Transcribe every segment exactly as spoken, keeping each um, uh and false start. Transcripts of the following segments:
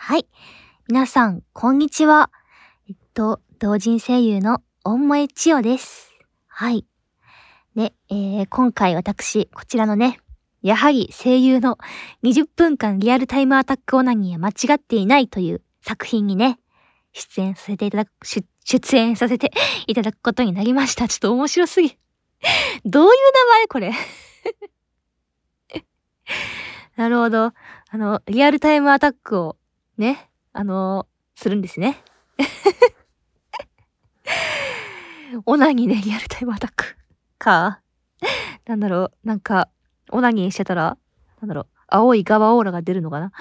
はい。皆さん、こんにちは。えっと、同人声優の大萌千代です。はい。で、えー、今回私、こちらのね、やはり声優のにじゅっぷんかんリアルタイムアタックオナニーは間違っていないという作品にね、出演させていただく、出出演させていただくことになりました。ちょっと面白すぎ。どういう名前これ。なるほど。あの、リアルタイムアタックをね、あのー、するんですね。オナニーでリアルタイムアタックか。なんだろう、なんか、オナニーしてたら、なんだろう、青いガバオーラが出るのかな。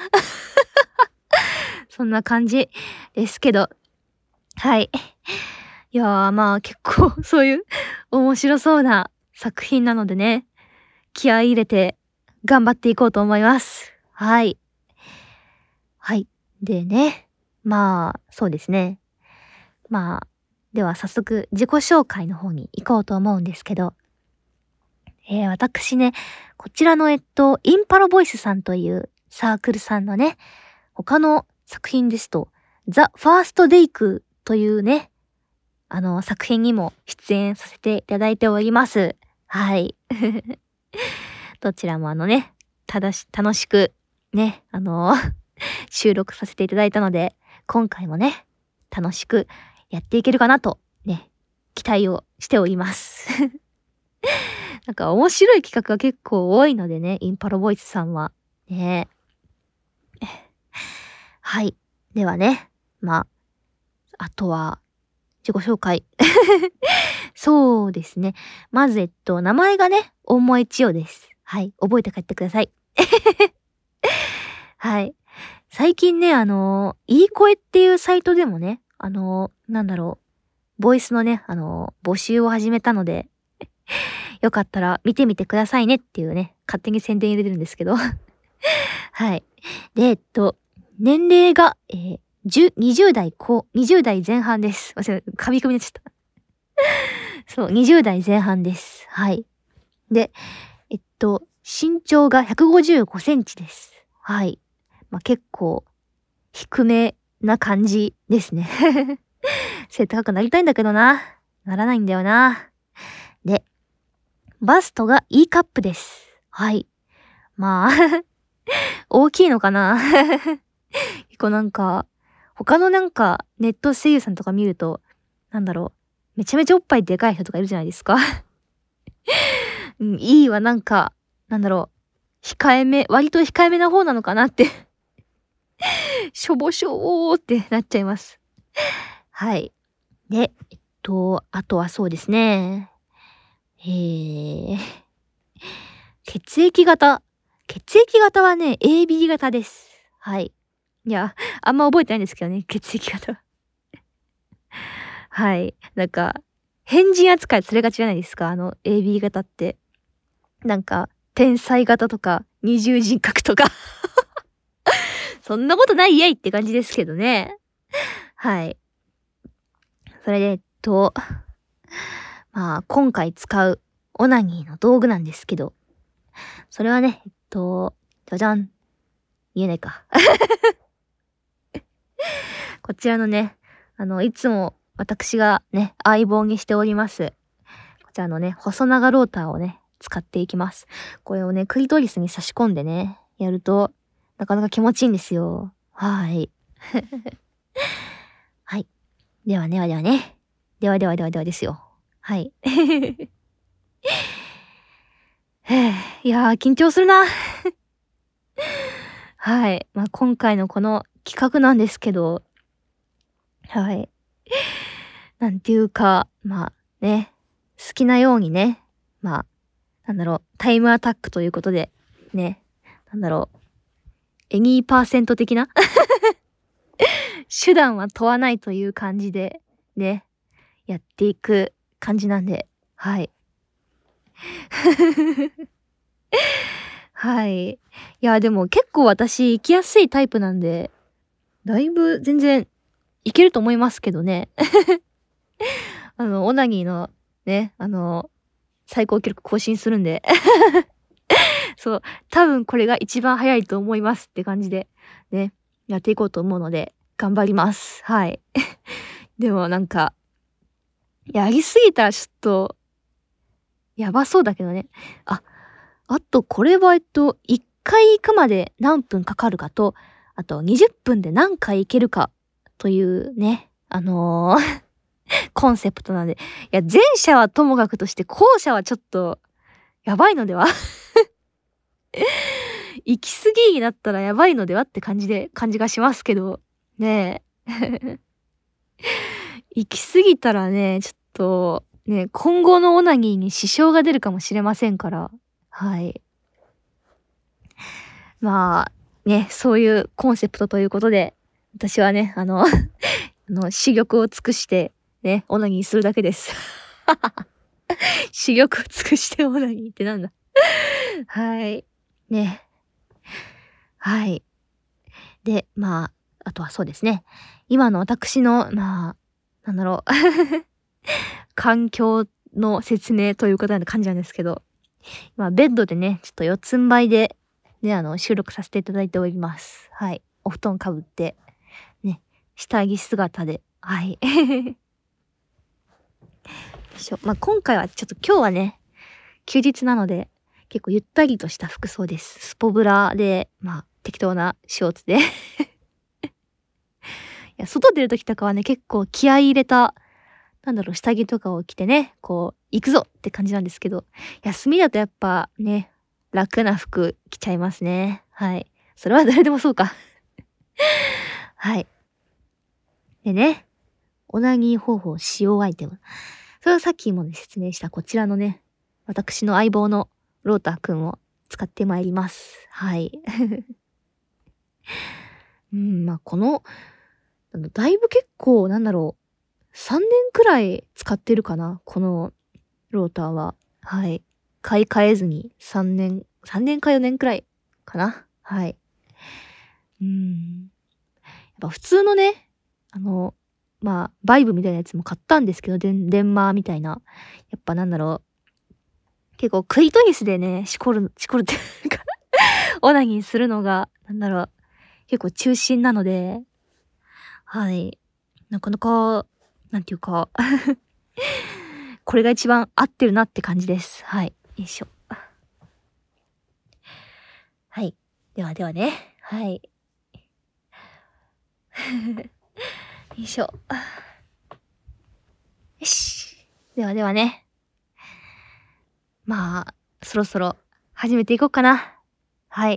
そんな感じですけど。はい。いやー、まあ結構そういう面白そうな作品なのでね、気合い入れて頑張っていこうと思います。はい。はい。でね、まあ、そうですね。まあ、では早速自己紹介の方に行こうと思うんですけど、えー、私ね、こちらのえっと、インパロボイスさんというサークルさんのね、他の作品ですと、ザ・ファースト・デイクというね、あの、作品にも出演させていただいております。はい。どちらもあのね、ただし、楽しく、ね、あの収録させていただいたので、今回もね、楽しくやっていけるかなと、ね、期待をしております。なんか面白い企画が結構多いのでね、インパロボイスさんは。ね。はい。ではね、まあ、あとは、自己紹介。そうですね。まず、えっと、名前がね、大萌千代です。はい。覚えて帰ってください。はい。最近ね、あのー、いい声っていうサイトでもね、あのー、なんだろう、ボイスのね、あのー、募集を始めたので、よかったら見てみてくださいねっていうね、勝手に宣伝入れてるんですけど。はい。で、えっと、年齢が、えー、10、にじゅう代後、にじゅう代前半です。忘れ、噛み噛みになっちゃった。そう、にじゅう代前半です。はい。で、えっと、身長がひゃくごじゅうごセンチです。はい。まあ、結構、低めな感じですね。背高くなりたいんだけどな。ならないんだよな。で、バストが E カップです。はい。まあ、大きいのかな。結構なんか、他のなんか、ネット声優さんとか見ると、なんだろう、めちゃめちゃおっぱいでかい人とかいるじゃないですか。うん、いいはなんか、なんだろう、控えめ、割と控えめな方なのかなって。しょぼしょぼーってなっちゃいます。はい。で、えっと、あとはそうですね。えー、血液型。血液型はね、エービー 型です。はい。いや、あんま覚えてないんですけどね、血液型。はい。なんか、変人扱いされがちじゃないですか、あの エービー 型って。なんか、天才型とか、二重人格とか。そんなことないやいって感じですけどね。はい。それで、えっと、まあ、今回使うオナニーの道具なんですけど、それはね、えっと、じゃじゃん。言えないか。こちらのね、あの、いつも私がね、相棒にしております。こちらのね、細長ローターをね、使っていきます。これをね、クリトリスに差し込んでね、やると、なかなか気持ちいいんですよ。はい。はい。ではではではね。ではではではではですよ。はい。いやー、緊張するな。はい。まあ、今回のこの企画なんですけど、はい。なんていうか、まあね、好きなようにね、まあ、なんだろう、タイムアタックということで、ね、なんだろう、エニーパーセント的な手段は問わないという感じで、ね、やっていく感じなんで、はい。はい。いや、でも結構私行きやすいタイプなんで、だいぶ全然いけると思いますけどね。あの、オナニーのね、あの、最高記録更新するんで。そう、多分これが一番早いと思いますって感じで、ね、 やっていこうと思うので、頑張ります。はい。でもなんか、やりすぎたらちょっと、やばそうだけどね。あ、あとこれはえっと、いっかい行くまで何分かかるかと、あとにじゅっぷんで何回行けるかというね、あのーコンセプトなんで。いや、前者はともかくとして後者はちょっと、やばいのでは行き過ぎになったらやばいのではって感じで、感じがしますけど、ねえ。行き過ぎたらね、ちょっと、ね、今後のオナニーに支障が出るかもしれませんから、はい。まあ、ね、そういうコンセプトということで、私はね、あの、あの、視力を尽くして、ね、オナニーするだけです。視力を尽くしてオナニーってなんだはい。ね。はい。で、まあ、あとはそうですね。今の私の、まあ、なんだろう。環境の説明ということな感じなんですけど、まあ、ベッドでね、ちょっと四つん這いで、ね、あの、収録させていただいております。はい。お布団かぶって、ね、下着姿で、はい。よいしょ。まあ、今回はちょっと今日はね、休日なので、結構ゆったりとした服装です。スポブラで、まあ、適当なショーツで。いや、外出るときとかはね、結構気合い入れた、なんだろう、下着とかを着てね、こう、行くぞって感じなんですけど、休みだとやっぱね、楽な服着ちゃいますね。はい。それは誰でもそうか。はい。でね、オナニー方法使用アイテム。それはさっきもね、説明したこちらのね、私の相棒のローターくんを使ってまいります。はい。うん、まあ、この、だいぶ結構、なんだろう、さんねんくらい使ってるかな、このローターは。はい。買い替えずにさんねん、さんねんかよねんくらいかな。はい。うん。やっぱ普通のね、あの、まあ、バイブみたいなやつも買ったんですけど、デン、デンマーみたいな。やっぱなんだろう。結構クリトリスでね、しこる、しこるっていうかオナニーするのが、なんだろう。結構中心なので、はい。なかなか、なんていうかこれが一番合ってるなって感じです。はい。よいしょ。はい。ではではね。はい。よいしょ。よし。ではではね。まあ、そろそろ始めていこうかな。はい。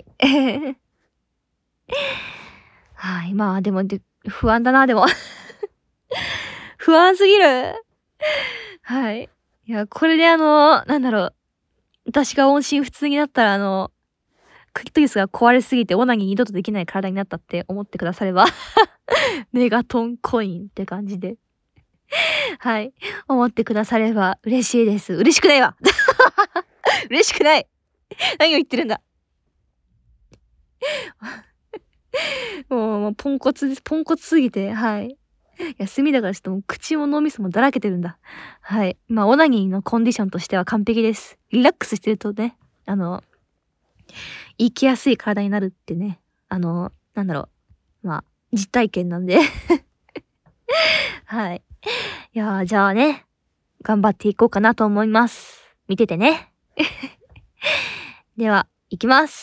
はい。まあ、でも、で、不安だな、でも。不安すぎる。はい。いや、これであの、なんだろう。私が音信不通になったら、あの、クリトリスが壊れすぎてオナニー二度とできない体になったって思ってくださればメガトンコインって感じではい。思ってくだされば嬉しいです。嬉しくないわ嬉しくない何を言ってるんだもう、もうポンコツです。ポンコツすぎて、はい。休みだからちょっともう口も脳みそもだらけてるんだ。はい。まあ、オナニーのコンディションとしては完璧です。リラックスしてるとね、あの、生きやすい体になるってね、あの、なんだろう。まあ、実体験なんではい。いやー、じゃあね、頑張っていこうかなと思います。見ててね。では、いきます。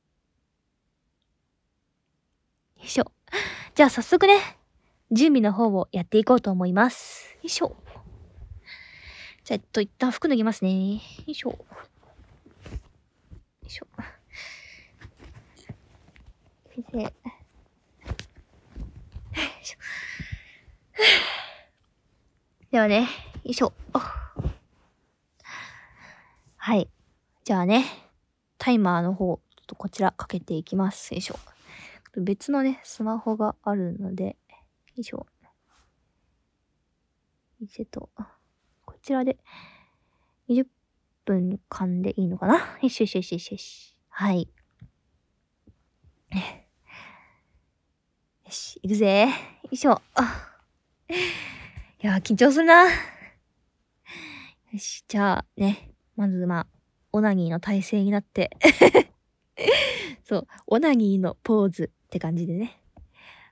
よいしょ。じゃあ早速ね、準備の方をやっていこうと思います。よいしょ。じゃあ、えっと、一旦服脱ぎますね。よいしょ。よいしょ。先生。よいしょ。ではね、よいしょ。はい。じゃあね、タイマーの方、ちょっとこちらかけていきます。よいしょ。別のね、スマホがあるので、よいしょ。リセット。こちらでにじゅっぷんかんでいいのかなよしよしよしよしよし。はい。よし、行くぜ。よいしょ。いやー、緊張するな。よし、じゃあね、まずまあ、オナニーの体勢になってそう、オナニーのポーズって感じでね。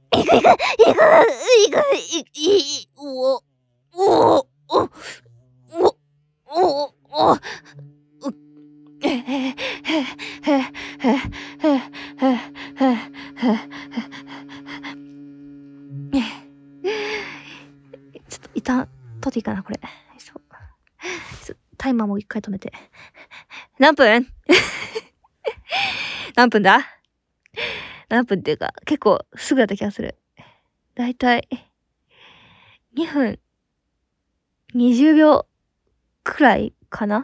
いくいくいくいくいくいおおおおおおおえへへへへへへちょっと一旦取っていいかなこれ。タイマーも一回止めて。何分何分だ何分っていうか、結構すぐだった気がする。だいたいにふんにじゅうびょうくらいかな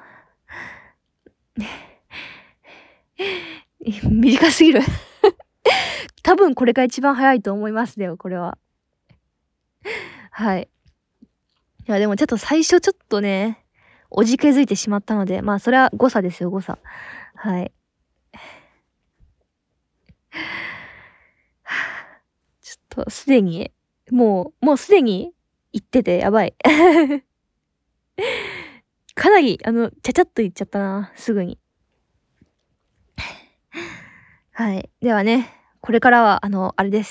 短すぎる多分これが一番早いと思いますね、これは。はい。いや、でもちょっと最初ちょっとね、おじけづいてしまったので、まあそれは誤差ですよ、誤差。はい。ちょっとすでに、もう、もうすでに言っててやばい。かなり、あの、ちゃちゃっと言っちゃったな、すぐに。はい。ではね、これからは、あの、あれです。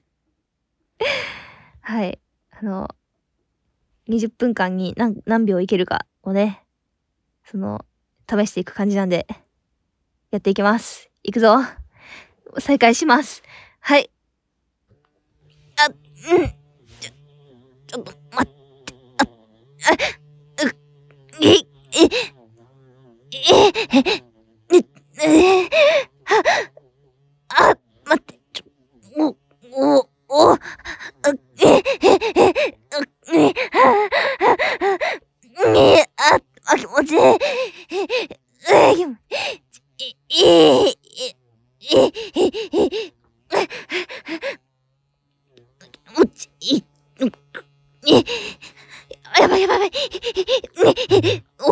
はい。あの、にじゅっぷんかんに何、何秒いけるかをね、その、試していく感じなんで、やっていきます。いくぞ。再開します。はい。あ、うん。ちょ、ちょっと待って。あ、あ、う、え、え、え、え、え、え、は、あ、待って、ちょ、お、お、お、あ、え、え、え、え、は、は、え、あ、あ、気持ちいい。え、気持ちいい。え、え、え、え、え、気持ちいい。え、やばいやばいやばい。ね、お、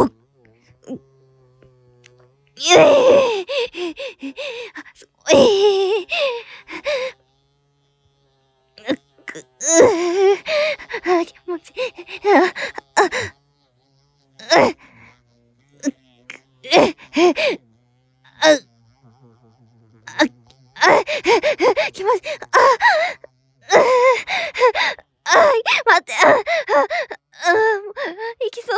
ええあ、すごい。く、うあ、気持ちいい。あ、あ、う、う、え、え、あ、あ、あ、気持ち、あ、う、あ、待って、あ、あ、あ、いきそう。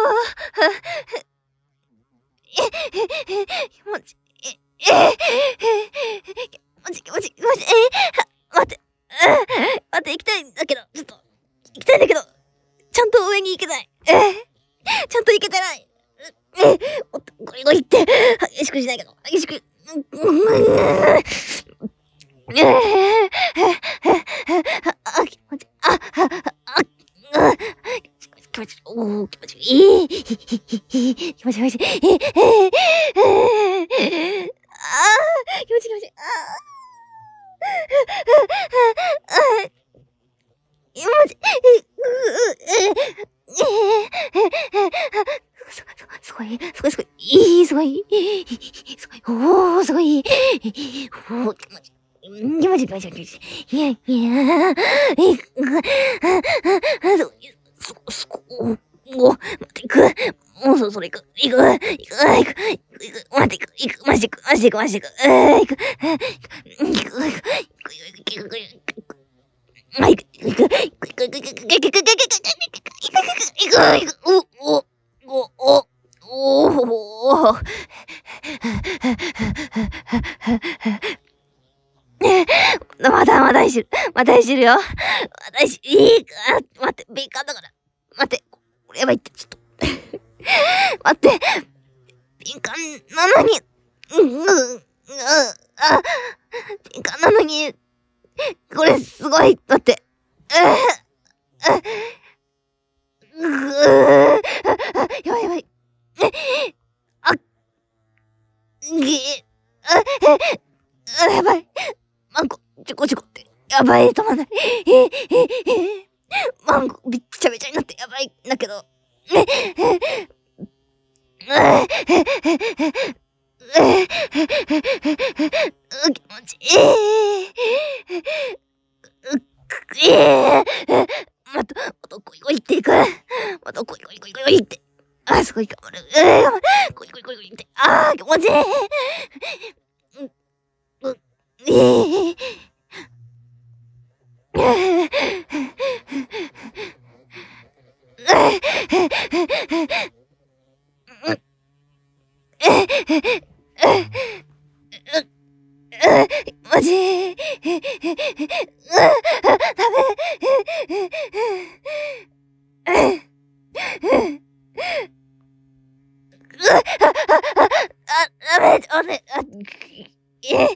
え、気持ち、え、え、気持ち気持ち、えー、待って、待って、行きたいんだけど、ちょっと、行きたいんだけど、ちゃんと上に行けない。えー、ちゃんと行けてない。えー、おっと、ゴリゴリって、激しくしないけど、激しく、えー、あ、気持ちいい。あ、あ、あ、気持ちいい。おー、気持ちいい。気持ちいい。気持ちいい。えー、えー、あー、気持ちいい、気持ちいい。あー、あー、気持ちいい。すごい、すごい、すごい、いい、すごい、すごい、おー、すごい、おー、気持ちいい。気持ちいい、気持ちいい、気持ちいい。いや、いや、え、そ、そ、そこ、お、待って、行く。もうそろそろ行く。行く。行く。行く。行く。待って、行く。行く。マジで行く。マジで行く。マジで行く。えー、行く。行く。行く。行く。行く。行く。行く。行く。あ、行く。行く。行く。行く。行く。行く。行く。行く。行く。行く。行く。行く。行く。お、お、お、お、おー。まだまだいじる。まだいじるよ。まだいじる。いいか。待って、敏感だから。待って。これやばいって、ちょっと。待って。敏感なのに。うん、うん、うん、あ、敏感なのに。これすごい。待って。うううやばいやばい。あ、げ、あ、やばい。マンコ、ちょこちょこって。やばい、止まんない。え、え、え、マンコ、びっちゃびちゃになってやばいんだけど。え、え、え、気持ちいい。ええまた、また、ゴイゴイっていく。また、ゴイゴイゴイゴイって。あ、すごい頑張る。ええ頑張る。ゴイゴイゴイゴイって。あー、気持ちいい。う、う、ええマジダメあ、ダメダメあ、え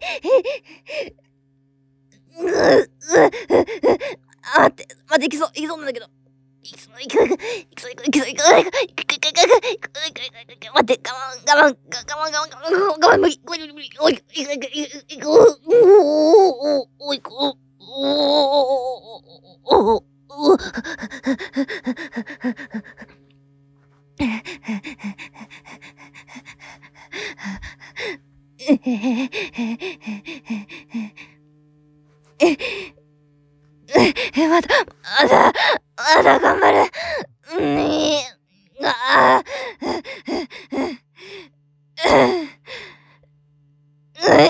う、う、あ、待って、待って、いきそう、いきそうなんだけど。いきそう、いく、いく、いきそう、いく、いきそう、いく、いく、いく、いく、いく、いく、いく、いく、待って、我慢、我慢、我慢、我慢、我慢、我慢、無理、無理、無理、おい、いく、いく、いく、いく、おおおおいく、おおおおおえ、まだ、まだ、まだ頑張る。うん、ああ、え、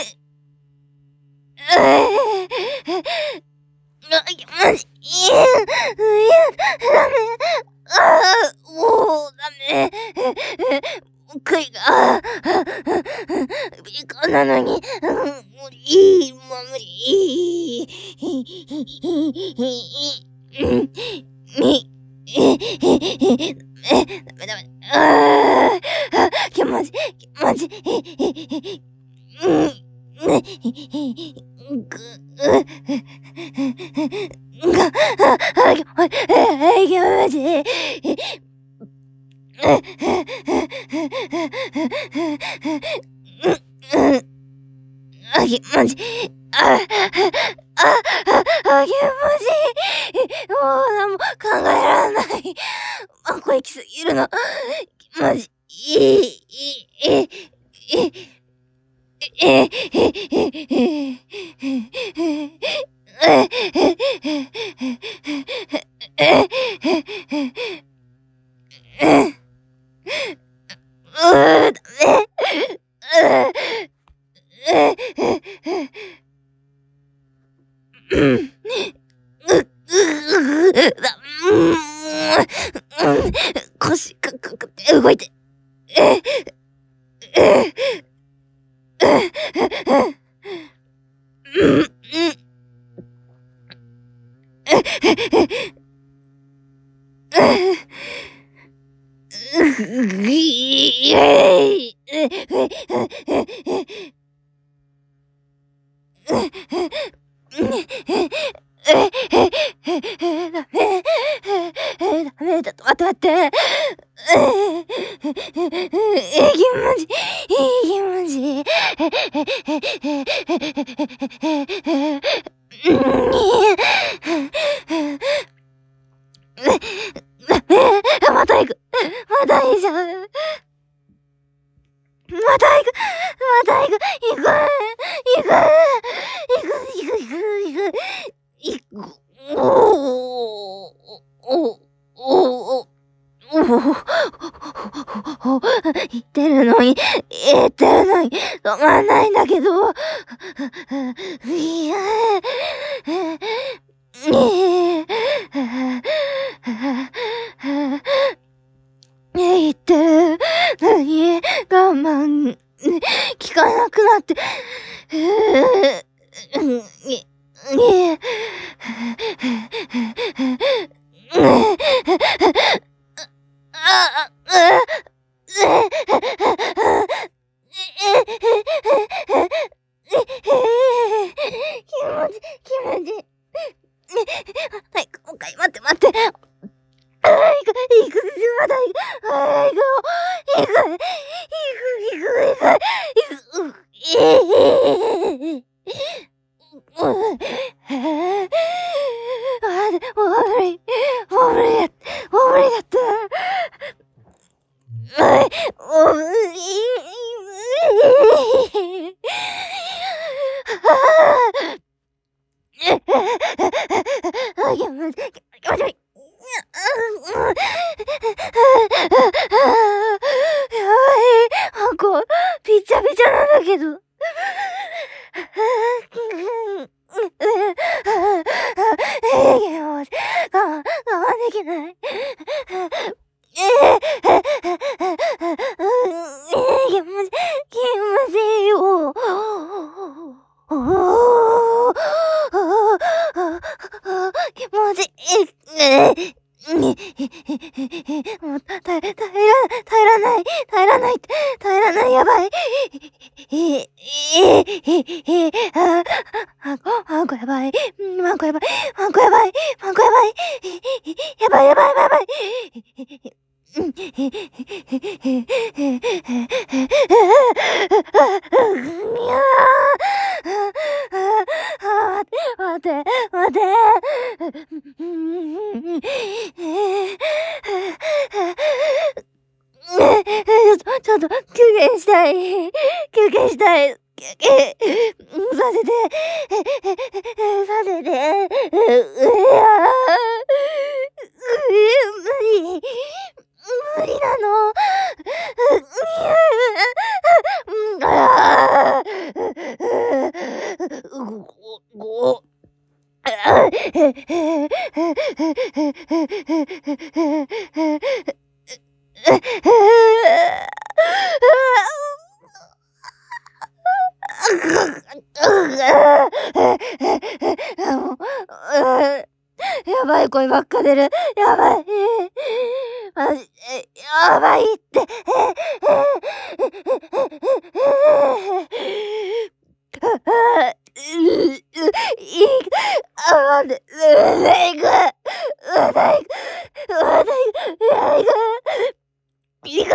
マジ、いや、いや、ダメ。ああ、もうダメ。悔いが、ビカなのに、無理、もう無理。み、え、ダメダメ。ああ、気持ち、気持ち、うん。ぐ、が、あ、気持ち、気持ち。あ、気持ち、あ、あ、あ、あ、気持ち、もう何も考えられない。あ、これきすぎるの。マジ、いい、いい、え、え、え、え、え、腰かかくって動いて。うん、うん、 待って待って。息まじ、息まじ。また行く。またいいじゃん。また行く。また行く。行く。行く。行く。行く。行く。行く。行く。おおおおおお言ってるのに、言ってるのに、止まんないんだけど。いや、言ってるのに、我慢、効かなくなって、はい、もう一回待って待って。ああ、行く、行く、まだ行く、ああ、行くよ、行く、行く、行く、行く、行く、ええ。ああ、もう無理、もう無理だ、もう無理だった。もう無理。ああ、気持ちいい、気持ちいい。やばい、あんこ、びちゃびちゃなんだけど。我慢、我慢できない。気持ち、気持ちいいよ。気持ちいい。もう、耐え、耐えら、耐えらない、耐えらない、耐えらない、やばい。え、え、え、え、あ、あ、あんこやばい。あんこやばい。あんこやばい。あんこやばい。やばい、やばい、やばい、やばい。待って、待って。ちょっと、休憩したい。休憩したい。休憩、させて、させて、うや無理、無理なの。ご、ご、やばい声ばっか出る。やばい。マジ、やばいって。あ、待って、うだいく、うだいく、うだいく、うだいく、いく、いく、いく、いく、い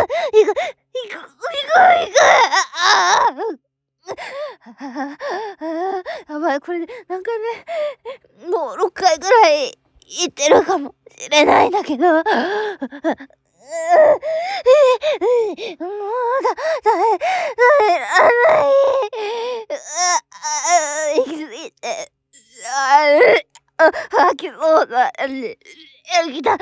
く、ああ、やばい、これ何回目、もうろっかいぐらい言ってるかもしれないんだけど、もうだ、耐え、耐えられない。行き過ぎて、ああ、吐きそうだ。来た。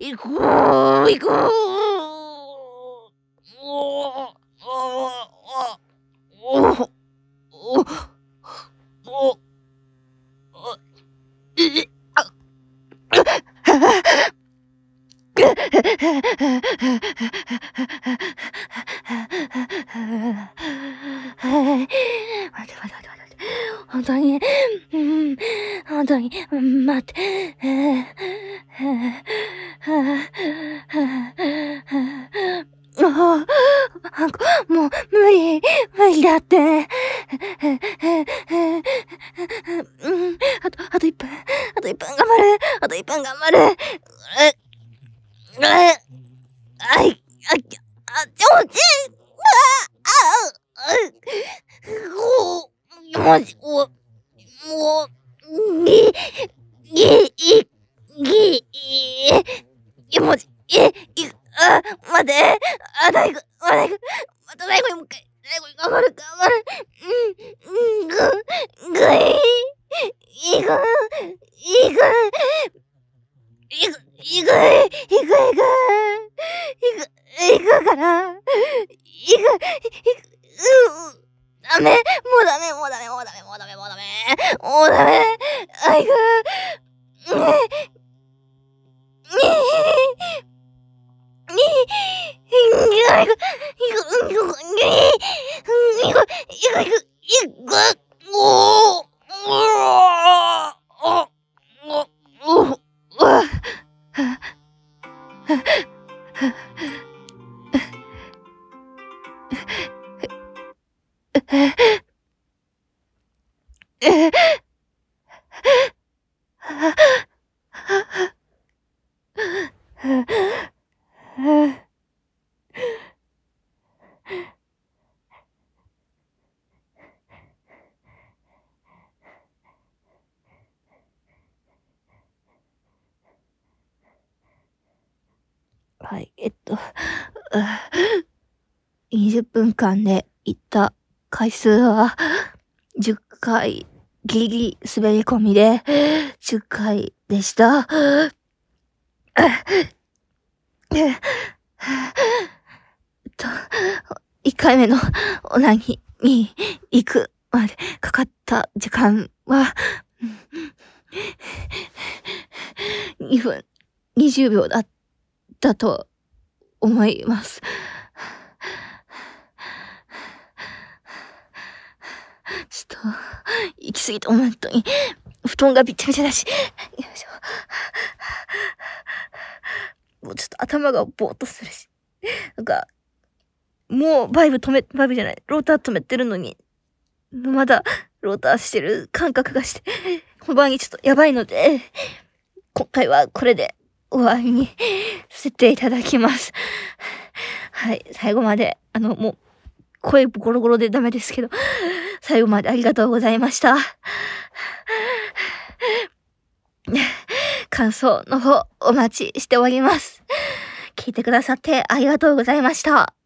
行こう、行こう。おお、おお、おお、お、え、あ、待って待って待って待って。 本当に、うん、本当に、うん、待って、えー、もう、もう、無理、無理だって。うん、あと、あといっぷん、あといっぷん頑張る、あといっぷん頑張る。え、え、あい、あ、あ、ちょ、ち、あ、あ、あ、ご、もし、お、もう、ぎ、ぎ、い、ぎ、い、もじ、え、い、あ、待って、あ、だいこ、あ、だいこ、まただいこにもう一回、だいこに頑張る、頑張る、うん、うん、ぐ、ぐい、いく、いく、いく、いく、いく、いく、いく、いく、いくから、いく、いく、う、ダメ、もうダメ、もうダメ、もうダメ、もうダメ、もうダメ、もうダメ、あ、いく、ね、はい、えっと、にじゅっぷんかんで行った回数はじゅっかい、ギリギリ滑り込みでじゅっかいでした。えっと、いっかいめのオナニーに行くまでかかった時間は、にふんにじゅうびょうだったと思います。ちょっと、行き過ぎて本当に、布団がびっちゃびちゃだし、よいしょ。もうちょっと頭がぼーっとするし。なんか、もうバイブ止め、バイブじゃない、ローター止めてるのに、まだローターしてる感覚がして、本番にちょっとやばいので、今回はこれで終わりにさせていただきます。はい、最後まで、あの、もう、声ゴロゴロでダメですけど、最後までありがとうございました。感想の方お待ちしております。聞いてくださってありがとうございました。